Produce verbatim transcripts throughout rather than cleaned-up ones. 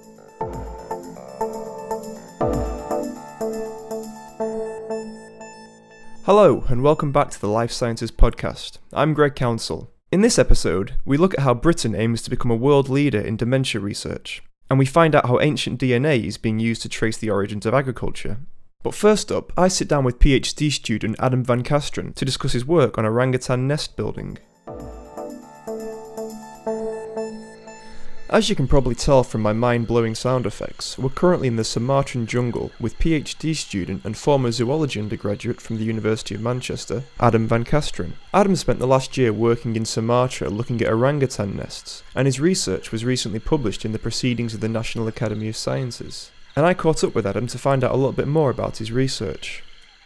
Hello, and welcome back to the Life Sciences Podcast. I'm Greg Council. In this episode, we look at how Britain aims to become a world leader in dementia research, and we find out how ancient D N A is being used to trace the origins of agriculture. But first up, I sit down with PhD student Adam van Kasteren to discuss his work on orangutan nest building. As you can probably tell from my mind-blowing sound effects, we're currently in the Sumatran jungle with PhD student and former zoology undergraduate from the University of Manchester, Adam van Kasteren. Adam spent the last year working in Sumatra looking at orangutan nests, and his research was recently published in the Proceedings of the National Academy of Sciences. And I caught up with Adam to find out a little bit more about his research.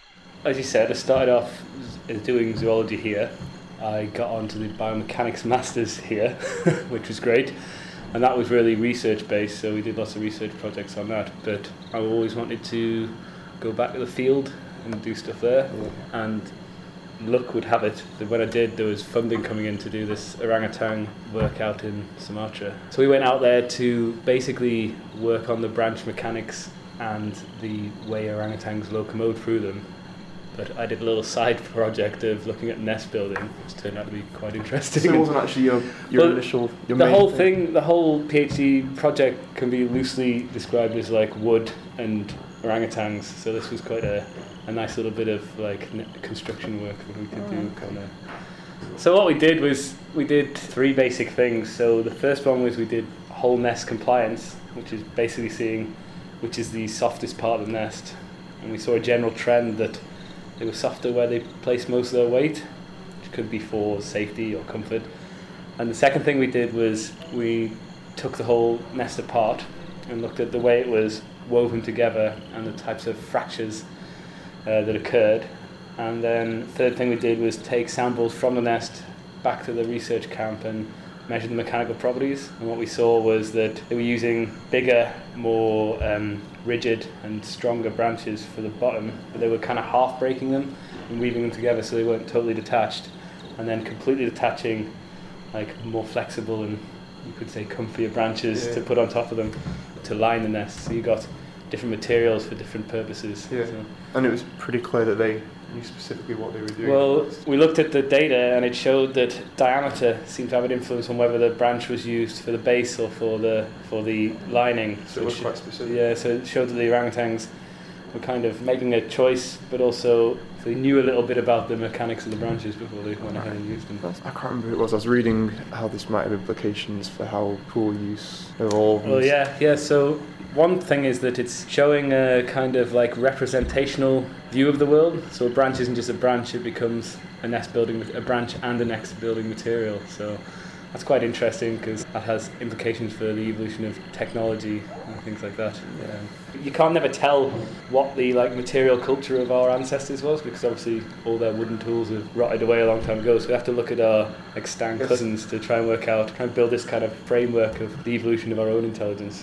As you said, I started off doing zoology here. I got onto the biomechanics masters here, which was great. And that was really research based, so we did lots of research projects on that. But I always wanted to go back to the field and do stuff there. Yeah. And luck would have it that when I did, there was funding coming in to do this orangutan work out in Sumatra. So we went out there to basically work on the branch mechanics and the way orangutans locomote through them. But I did a little side project of looking at nest building, which turned out to be quite interesting. So it wasn't actually your, your well, initial... Your the main whole thing? thing, the whole PhD project can be loosely described as like wood and orangutans. So this was quite a, a nice little bit of like construction work that we could oh, do. Kind of. So what we did was we did three basic things. So the first one was we did whole nest compliance, which is basically seeing which is the softest part of the nest, and we saw a general trend that they were softer where they placed most of their weight, which could be for safety or comfort. And the second thing we did was we took the whole nest apart and looked at the way it was woven together and the types of fractures uh, that occurred. And then the third thing we did was take samples from the nest back to the research camp and measure the mechanical properties. And what we saw was that they were using bigger, more um, rigid and stronger branches for the bottom, but they were kind of half breaking them and weaving them together so they weren't totally detached, and then completely detaching like more flexible and you could say comfier branches yeah. to put on top of them to line the nest. So you got different materials for different purposes. Yeah. So. And it was pretty clear that they knew specifically what they were doing. Well, we looked at the data and it showed that diameter seemed to have an influence on whether the branch was used for the base or for the for the lining. So it was quite specific. Yeah, so it showed that the orangutans were kind of making a choice, but also they knew a little bit about the mechanics of the branches before they went ahead and used them. I can't remember who it was. I was reading how this might have implications for how pool use evolved. Well, yeah, yeah. So one thing is that it's showing a kind of like representational view of the world. So a branch isn't just a branch; it becomes a nest building, a branch and a nest building material. So that's quite interesting because that has implications for the evolution of technology and things like that. Um, you can't never tell what the like material culture of our ancestors was because obviously all their wooden tools have rotted away a long time ago. So we have to look at our extant yes. cousins to try and work out, try and build this kind of framework of the evolution of our own intelligence.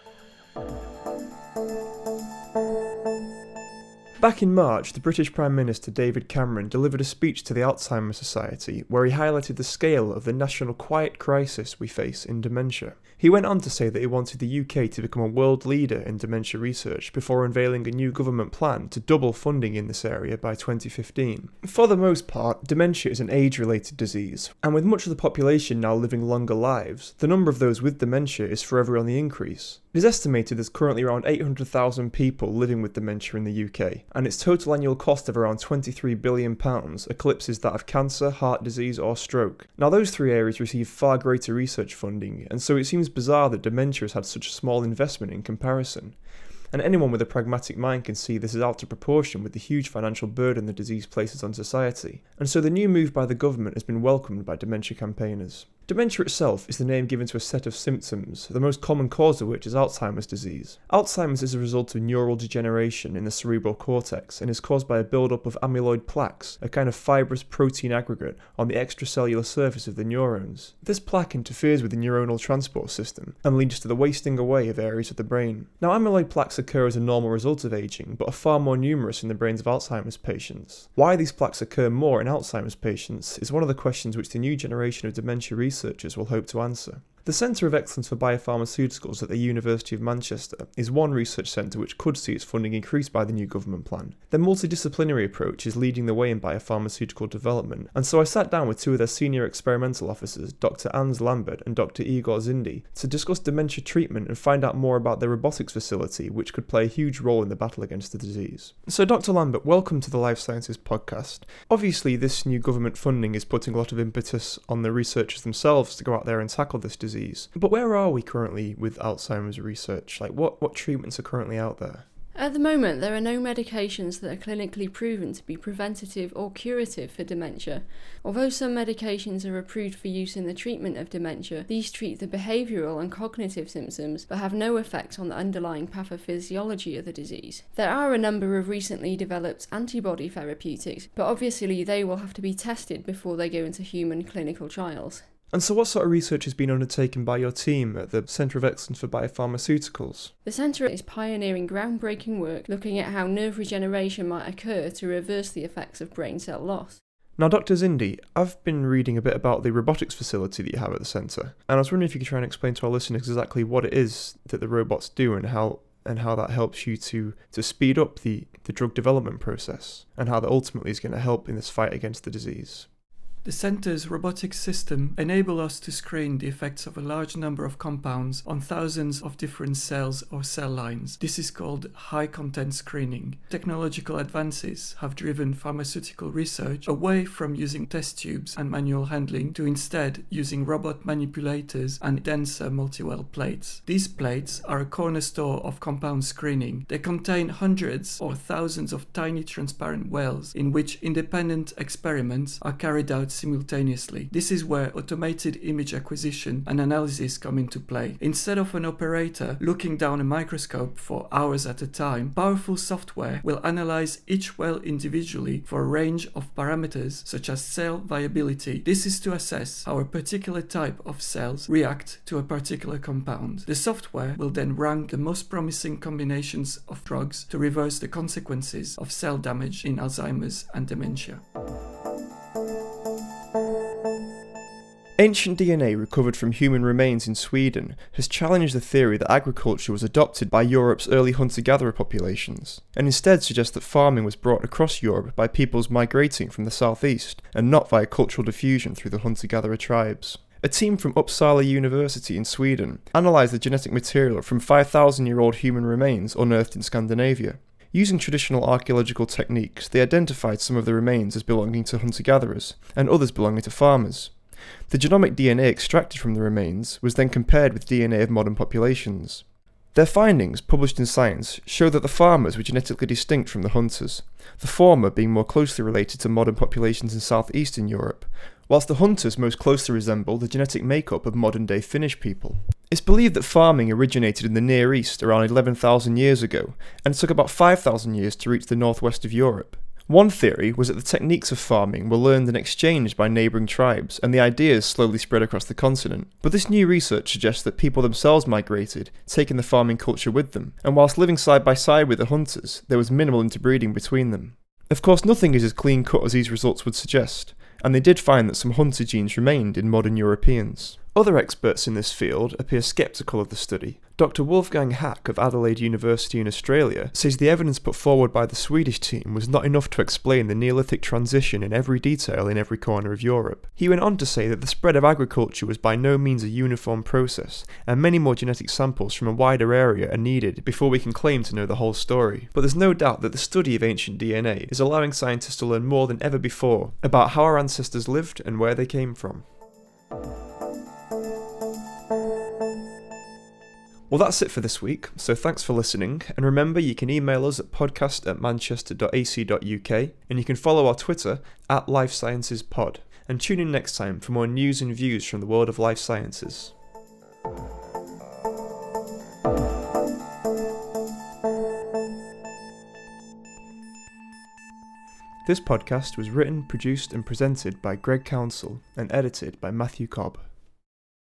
Back in March, the British Prime Minister David Cameron delivered a speech to the Alzheimer's Society where he highlighted the scale of the national quiet crisis we face in dementia. He went on to say that he wanted the U K to become a world leader in dementia research before unveiling a new government plan to double funding in this area by twenty fifteen. For the most part, dementia is an age-related disease, and with much of the population now living longer lives, the number of those with dementia is forever on the increase. It is estimated there's currently around eight hundred thousand people living with dementia in the U K, and its total annual cost of around twenty-three billion pounds eclipses that of cancer, heart disease or stroke. Now those three areas receive far greater research funding, and so it seems bizarre that dementia has had such a small investment in comparison. And anyone with a pragmatic mind can see this is out of proportion with the huge financial burden the disease places on society, and so the new move by the government has been welcomed by dementia campaigners. Dementia itself is the name given to a set of symptoms, the most common cause of which is Alzheimer's disease. Alzheimer's is a result of neural degeneration in the cerebral cortex and is caused by a build-up of amyloid plaques, a kind of fibrous protein aggregate on the extracellular surface of the neurons. This plaque interferes with the neuronal transport system and leads to the wasting away of areas of the brain. Now, amyloid plaques occur as a normal result of aging, but are far more numerous in the brains of Alzheimer's patients. Why these plaques occur more in Alzheimer's patients is one of the questions which the new generation of dementia researchers will hope to answer. The Centre of Excellence for Biopharmaceuticals at the University of Manchester is one research centre which could see its funding increased by the new government plan. Their multidisciplinary approach is leading the way in biopharmaceutical development, and so I sat down with two of their senior experimental officers, Doctor Ans Lambert and Doctor Igor Zindi, to discuss dementia treatment and find out more about their robotics facility, which could play a huge role in the battle against the disease. So Doctor Lambert, welcome to the Life Sciences podcast. Obviously this new government funding is putting a lot of impetus on the researchers themselves to go out there and tackle this disease. But where are we currently with Alzheimer's research? Like, what, what treatments are currently out there? At the moment, there are no medications that are clinically proven to be preventative or curative for dementia. Although some medications are approved for use in the treatment of dementia, these treat the behavioural and cognitive symptoms but have no effect on the underlying pathophysiology of the disease. There are a number of recently developed antibody therapeutics, but obviously they will have to be tested before they go into human clinical trials. And so what sort of research has been undertaken by your team at the Centre of Excellence for Biopharmaceuticals? The centre is pioneering groundbreaking work looking at how nerve regeneration might occur to reverse the effects of brain cell loss. Now, Doctor Zindi, I've been reading a bit about the robotics facility that you have at the centre, and I was wondering if you could try and explain to our listeners exactly what it is that the robots do and how and how that helps you to, to speed up the, the drug development process, and how that ultimately is going to help in this fight against the disease. The centre's robotics system enables us to screen the effects of a large number of compounds on thousands of different cells or cell lines. This is called high-content screening. Technological advances have driven pharmaceutical research away from using test tubes and manual handling to instead using robot manipulators and denser multi-well plates. These plates are a cornerstone of compound screening. They contain hundreds or thousands of tiny transparent wells in which independent experiments are carried out simultaneously. This is where automated image acquisition and analysis come into play. Instead of an operator looking down a microscope for hours at a time, powerful software will analyze each well individually for a range of parameters such as cell viability. This is to assess how a particular type of cells react to a particular compound. The software will then rank the most promising combinations of drugs to reverse the consequences of cell damage in Alzheimer's and dementia. Ancient D N A recovered from human remains in Sweden has challenged the theory that agriculture was adopted by Europe's early hunter-gatherer populations, and instead suggests that farming was brought across Europe by peoples migrating from the southeast, and not via cultural diffusion through the hunter-gatherer tribes. A team from Uppsala University in Sweden analysed the genetic material from five thousand year old human remains unearthed in Scandinavia. Using traditional archaeological techniques, they identified some of the remains as belonging to hunter-gatherers, and others belonging to farmers. The genomic D N A extracted from the remains was then compared with D N A of modern populations. Their findings, published in Science, show that the farmers were genetically distinct from the hunters, the former being more closely related to modern populations in southeastern Europe, whilst the hunters most closely resemble the genetic makeup of modern-day Finnish people. It's believed that farming originated in the Near East around eleven thousand years ago, and it took about five thousand years to reach the northwest of Europe. One theory was that the techniques of farming were learned and exchanged by neighbouring tribes, and the ideas slowly spread across the continent. But this new research suggests that people themselves migrated, taking the farming culture with them, and whilst living side by side with the hunters, there was minimal interbreeding between them. Of course, nothing is as clean cut as these results would suggest, and they did find that some hunter genes remained in modern Europeans. Other experts in this field appear sceptical of the study. Doctor Wolfgang Hack of Adelaide University in Australia says the evidence put forward by the Swedish team was not enough to explain the Neolithic transition in every detail in every corner of Europe. He went on to say that the spread of agriculture was by no means a uniform process, and many more genetic samples from a wider area are needed before we can claim to know the whole story. But there's no doubt that the study of ancient D N A is allowing scientists to learn more than ever before about how our ancestors lived and where they came from. Well, that's it for this week, so thanks for listening, and remember you can email us at podcast at manchester dot a c dot u k, and you can follow our Twitter at Life Sciences Pod, and tune in next time for more news and views from the world of life sciences. This podcast was written, produced and presented by Greg Council and edited by Matthew Cobb.